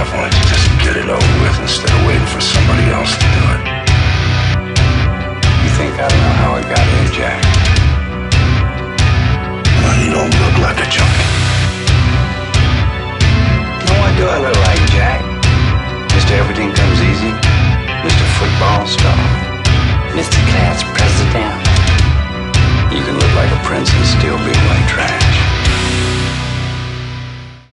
Why don't you just get it over with instead of waiting for somebody else to do it? You think I don't know how I got here, Jack? Well, you don't look like a junkie. No, what do I look like, Jack? Mr. Everything Comes Easy? Mr. Football Star? Mr. Cat's